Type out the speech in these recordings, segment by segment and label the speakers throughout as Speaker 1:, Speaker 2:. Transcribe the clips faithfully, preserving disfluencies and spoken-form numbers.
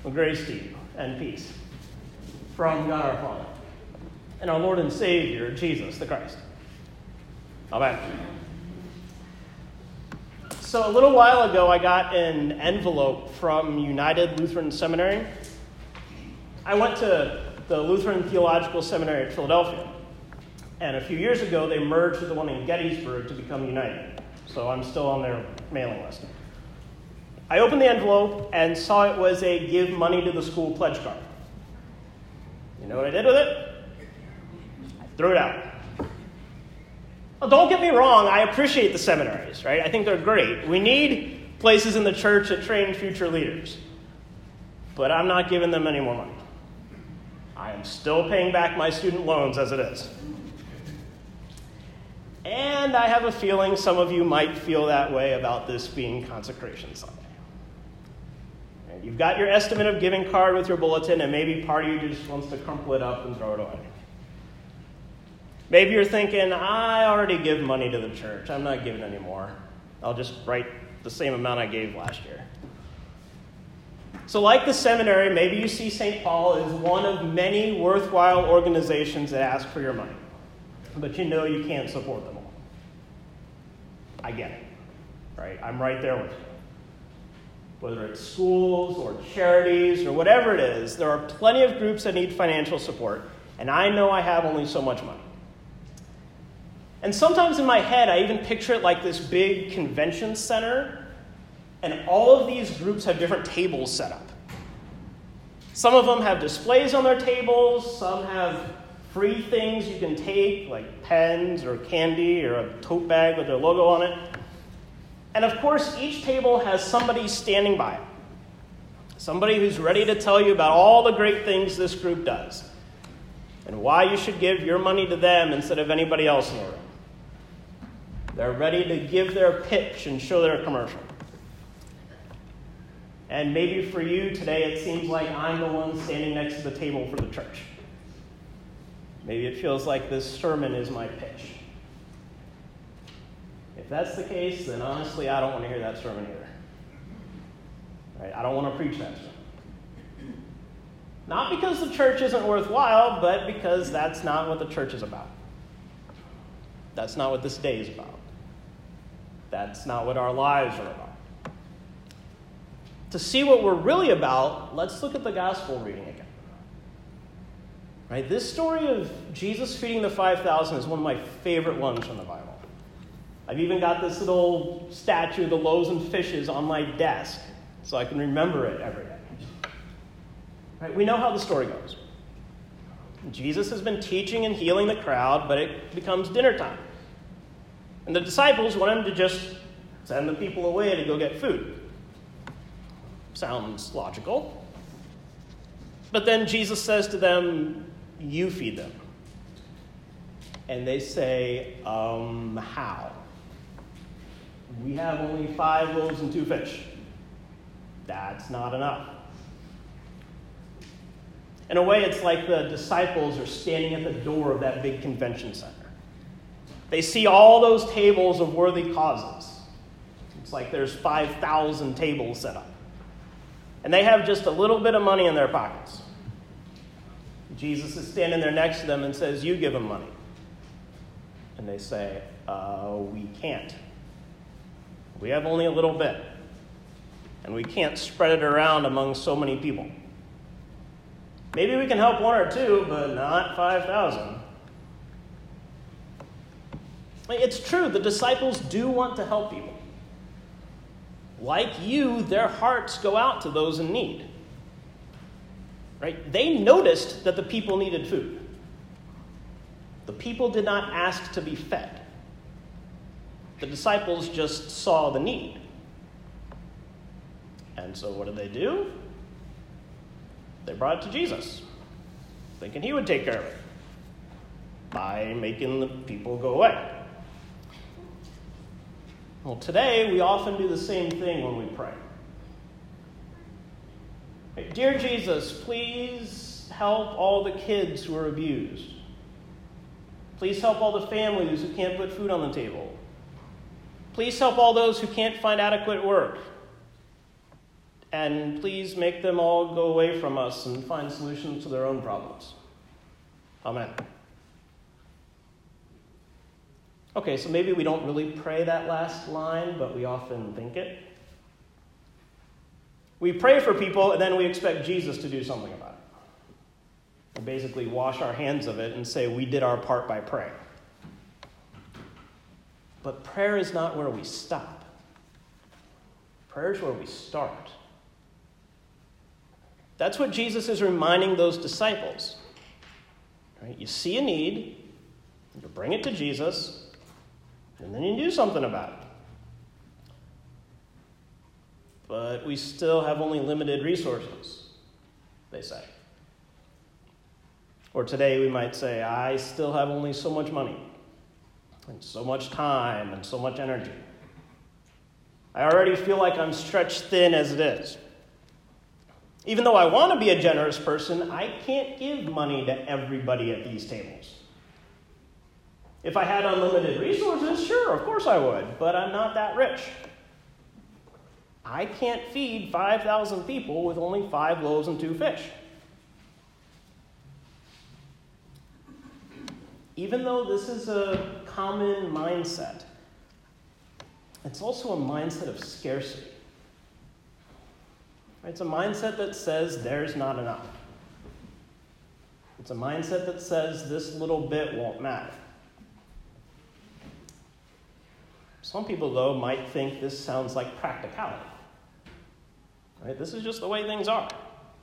Speaker 1: Well, grace to you and peace from God our Father and our Lord and Savior, Jesus the Christ. Amen. So a little while ago, I got an envelope from United Lutheran Seminary. I went to the Lutheran Theological Seminary at Philadelphia, and a few years ago, they merged with the one in Gettysburg to become United. So I'm still on their mailing list. I opened the envelope and saw it was a give money to the school pledge card. You know what I did with it? I threw it out. Well, don't get me wrong, I appreciate the seminaries, right? I think they're great. We need places in the church that train future leaders. But I'm not giving them any more money. I am still paying back my student loans as it is. And I have a feeling some of you might feel that way about this being Consecration Sunday. You've got your estimate of giving card with your bulletin, and maybe part of you just wants to crumple it up and throw it away. Maybe you're thinking, I already give money to the church. I'm not giving anymore. I'll just write the same amount I gave last year. So like the seminary, maybe you see Saint Paul as one of many worthwhile organizations that ask for your money. But you know you can't support them all. I get it, right? I'm right there with you. Whether it's schools or charities or whatever it is, there are plenty of groups that need financial support, and I know I have only so much money. And sometimes in my head, I even picture it like this big convention center, and all of these groups have different tables set up. Some of them have displays on their tables, some have free things you can take, like pens or candy or a tote bag with their logo on it. And of course, each table has somebody standing by it. Somebody who's ready to tell you about all the great things this group does and why you should give your money to them instead of anybody else in the room. They're ready to give their pitch and show their commercial. And maybe for you today, it seems like I'm the one standing next to the table for the church. Maybe it feels like this sermon is my pitch. If that's the case, then honestly, I don't want to hear that sermon either. Right? I don't want to preach that sermon. Not because the church isn't worthwhile, but because that's not what the church is about. That's not what this day is about. That's not what our lives are about. To see what we're really about, let's look at the gospel reading again. Right? This story of Jesus feeding the five thousand is one of my favorite ones from the Bible. I've even got this little statue of the loaves and fishes on my desk so I can remember it every day. Right? We know how the story goes. Jesus has been teaching and healing the crowd, but it becomes dinner time. And the disciples want him to just send the people away to go get food. Sounds logical. But then Jesus says to them, you feed them. And they say, um, how? We have only five loaves and two fish. That's not enough. In a way, it's like the disciples are standing at the door of that big convention center. They see all those tables of worthy causes. It's like there's five thousand tables set up. And they have just a little bit of money in their pockets. Jesus is standing there next to them and says, you give them money. And they say, uh, we can't. We have only a little bit. And we can't spread it around among so many people. Maybe we can help one or two, but not five thousand. It's true, the disciples do want to help people. Like you, their hearts go out to those in need. Right? They noticed that the people needed food. The people did not ask to be fed. The disciples just saw the need. And so what did they do? They brought it to Jesus, thinking he would take care of it by making the people go away. Well, today we often do the same thing when we pray. Dear Jesus, please help all the kids who are abused. Please help all the families who can't put food on the table. Please help all those who can't find adequate work. and please make them all go away from us and find solutions to their own problems. Amen. Okay, so maybe we don't really pray that last line, but we often think it. We pray for people, and then we expect Jesus to do something about it. We basically wash our hands of it and say we did our part by praying. But prayer is not where we stop. Prayer is where we start. That's what Jesus is reminding those disciples. Right? You see a need, you bring it to Jesus, and then you do something about it. But we still have only limited resources, they say. Or today we might say, I still have only so much money, and so much time, and so much energy. I already feel like I'm stretched thin as it is. Even though I want to be a generous person, I can't give money to everybody at these tables. If I had unlimited resources, sure, of course I would, but I'm not that rich. I can't feed five thousand people with only five loaves and two fish. Even though this is a common mindset, it's also a mindset of scarcity. It's a mindset that says there's not enough. It's a mindset that says this little bit won't matter. Some people, though, might think this sounds like practicality. Right? This is just the way things are.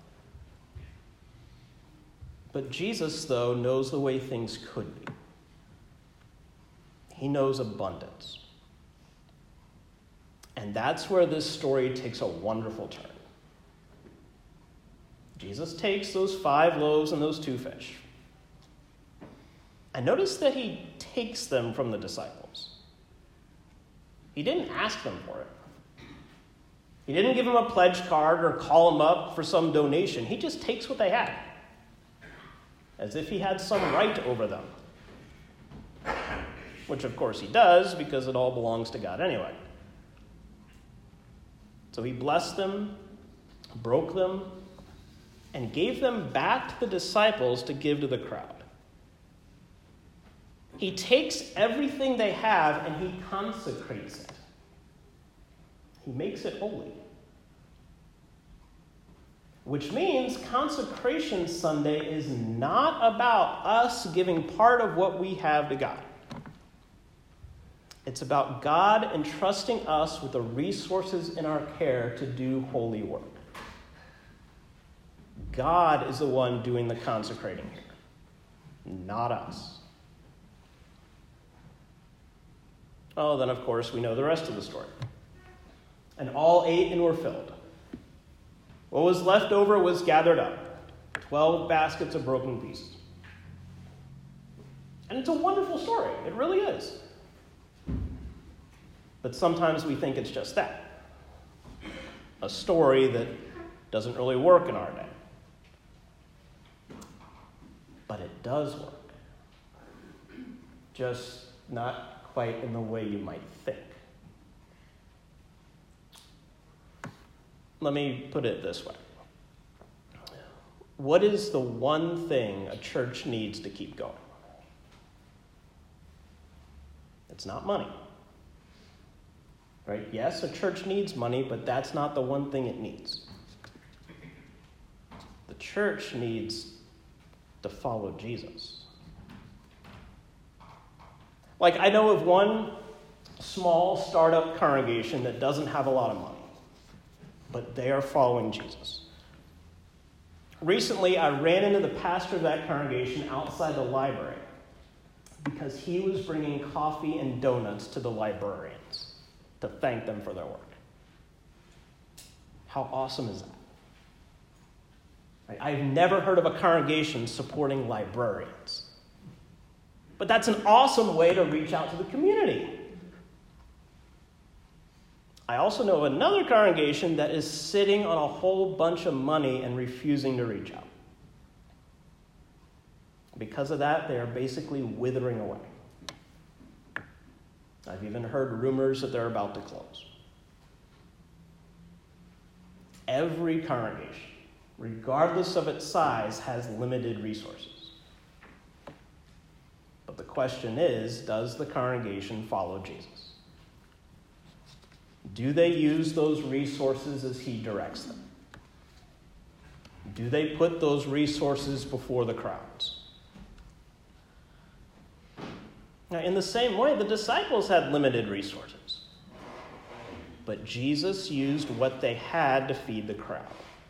Speaker 1: But Jesus, though, knows the way things could be. He knows abundance. And that's where this story takes a wonderful turn. Jesus takes those five loaves and those two fish. And notice that he takes them from the disciples. He didn't ask them for it. He didn't give them a pledge card or call them up for some donation. He just takes what they had, as if he had some right over them. Which, of course, he does, because it all belongs to God anyway. So he blessed them, broke them, and gave them back to the disciples to give to the crowd. He takes everything they have and he consecrates it. He makes it holy. Which means Consecration Sunday is not about us giving part of what we have to God. It's about God entrusting us with the resources in our care to do holy work. God is the one doing the consecrating here, not us. Oh, then of course we know the rest of the story. And all ate and were filled. What was left over was gathered up. Twelve baskets of broken pieces. And it's a wonderful story. It really is. But sometimes we think it's just that. A story that doesn't really work in our day. But it does work. Just not quite in the way you might think. Let me put it this way. What is the one thing a church needs to keep going? It's not money. Right? Yes, a church needs money, but that's not the one thing it needs. The church needs to follow Jesus. Like, I know of one small startup congregation that doesn't have a lot of money, but they are following Jesus. Recently, I ran into the pastor of that congregation outside the library because he was bringing coffee and donuts to the librarians to thank them for their work. How awesome is that? I've never heard of a congregation supporting librarians. But that's an awesome way to reach out to the community. I also know of another congregation that is sitting on a whole bunch of money and refusing to reach out. Because of that, they are basically withering away. I've even heard rumors that they're about to close. every congregation, regardless of its size, has limited resources. But the question is, does the congregation follow Jesus? Do they use those resources as he directs them? Do they put those resources before the crowds? Now, in the same way, the disciples had limited resources. But Jesus used what they had to feed the crowd.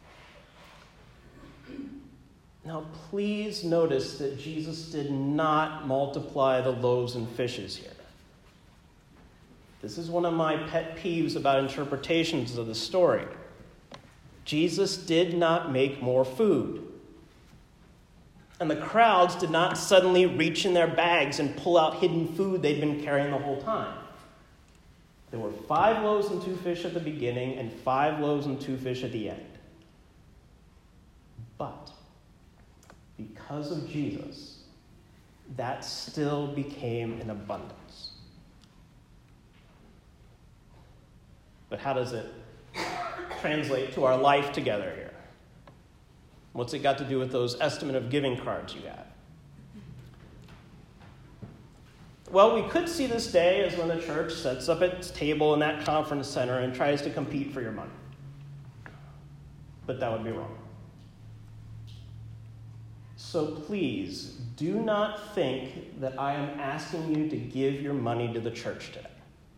Speaker 1: Now, please notice that Jesus did not multiply the loaves and fishes here. This is one of my pet peeves about interpretations of the story. Jesus did not make more food. And the crowds did not suddenly reach in their bags and pull out hidden food they'd been carrying the whole time. There were five loaves and two fish at the beginning and five loaves and two fish at the end. But because of Jesus, that still became an abundance. But how does it translate to our life together here? What's it got to do with those estimate of giving cards you had? Well, we could see this day as when the church sets up its table in that conference center and tries to compete for your money. But that would be wrong. So please, do not think that I am asking you to give your money to the church today.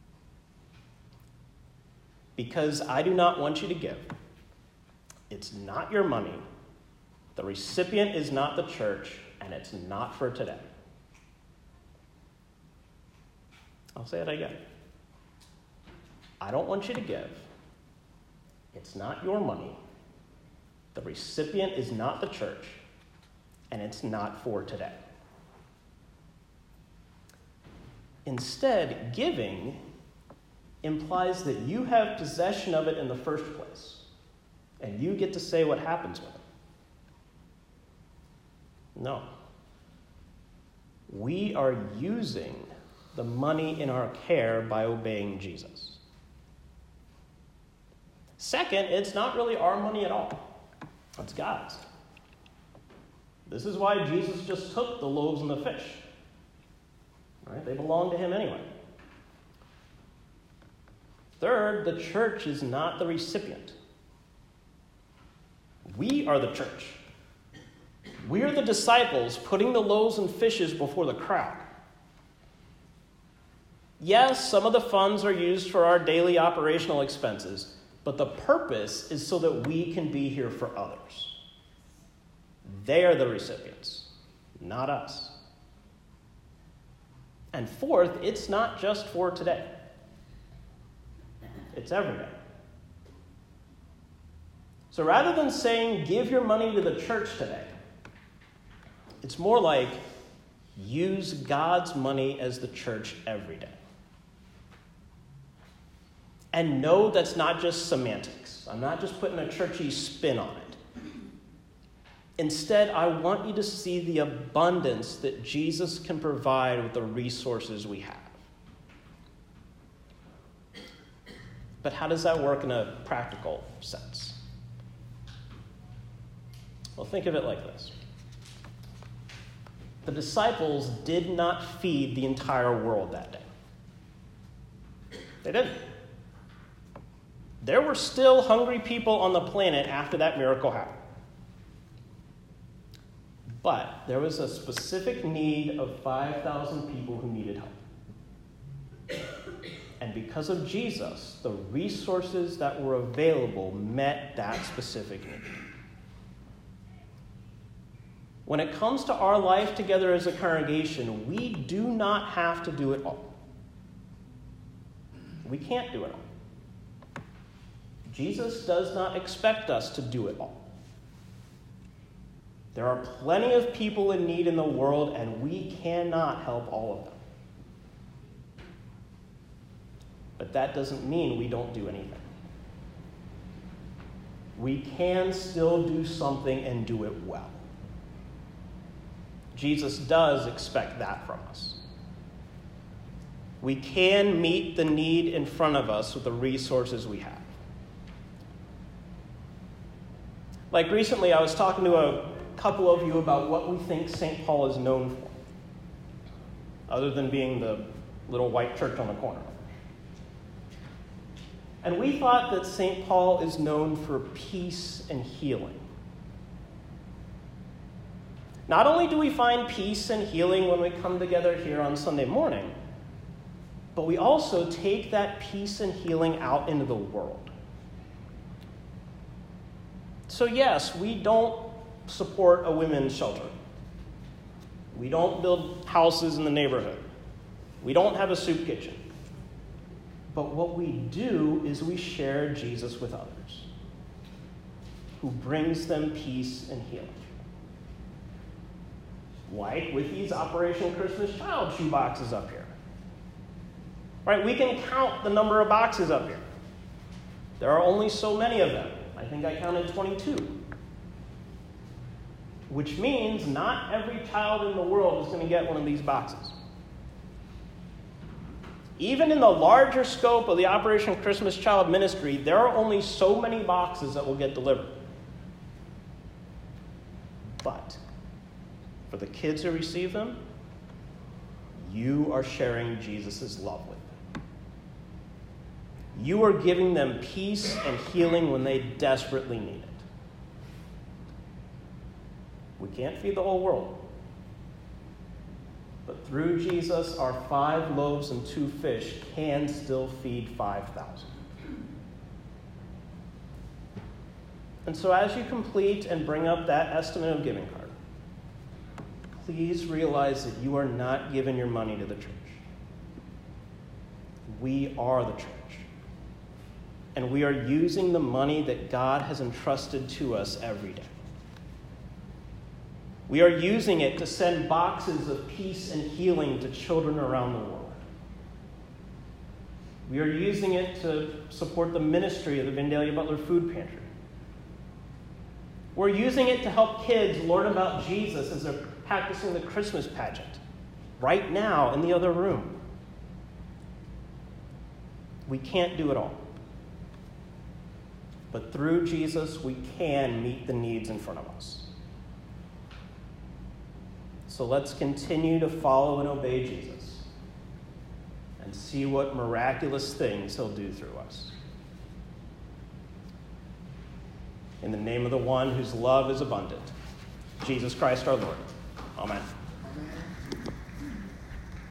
Speaker 1: Because I do not want you to give. It's not your money. The recipient is not the church, and it's not for today. I'll say it again. I don't want you to give. It's not your money. The recipient is not the church, and it's not for today. Instead, giving implies that you have possession of it in the first place, and you get to say what happens with it. No. We are using the money in our care by obeying Jesus. Second, it's not really our money at all. It's God's. This is why Jesus just took the loaves and the fish. Right? They belong to him anyway. Third, the church is not the recipient. We are the church. We are the disciples putting the loaves and fishes before the crowd. Yes, some of the funds are used for our daily operational expenses, but the purpose is so that we can be here for others. They are the recipients, not us. And fourth, it's not just for today. It's every day. So rather than saying, give your money to the church today, it's more like, use God's money as the church every day. And no, that's not just semantics. I'm not just putting a churchy spin on it. Instead, I want you to see the abundance that Jesus can provide with the resources we have. But how does that work in a practical sense? Well, think of it like this. The disciples did not feed the entire world that day. They didn't. There were still hungry people on the planet after that miracle happened. But there was a specific need of five thousand people who needed help. And because of Jesus, the resources that were available met that specific need. When it comes to our life together as a congregation, we do not have to do it all. We can't do it all. Jesus does not expect us to do it all. There are plenty of people in need in the world, and we cannot help all of them. But that doesn't mean we don't do anything. We can still do something and do it well. Jesus does expect that from us. We can meet the need in front of us with the resources we have. Like recently, I was talking to a couple of you about what we think Saint Paul is known for, other than being the little white church on the corner. And we thought that Saint Paul is known for peace and healing. Not only do we find peace and healing when we come together here on Sunday morning, but we also take that peace and healing out into the world. So yes, we don't support a women's shelter. We don't build houses in the neighborhood. We don't have a soup kitchen. But what we do is we share Jesus with others, who brings them peace and healing. Like with these Operation Christmas Child shoe boxes up here. Right? We can count the number of boxes up here. There are only so many of them. I think I counted twenty-two. Which means not every child in the world is going to get one of these boxes. Even in the larger scope of the Operation Christmas Child ministry, there are only so many boxes that will get delivered. But for the kids who receive them, you are sharing Jesus' love with them. You are giving them peace and healing when they desperately need it. We can't feed the whole world. But through Jesus, our five loaves and two fish can still feed five thousand. And so as you complete and bring up that estimate of giving card, please realize that you are not giving your money to the church. We are the church. And we are using the money that God has entrusted to us every day. We are using it to send boxes of peace and healing to children around the world. We are using it to support the ministry of the Vandalia Butler Food Pantry. We're using it to help kids learn about Jesus as they're practicing the Christmas pageant right now in the other room. We can't do it all. But through Jesus, we can meet the needs in front of us. So let's continue to follow and obey Jesus and see what miraculous things he'll do through us. In the name of the one whose love is abundant, Jesus Christ our Lord. Amen.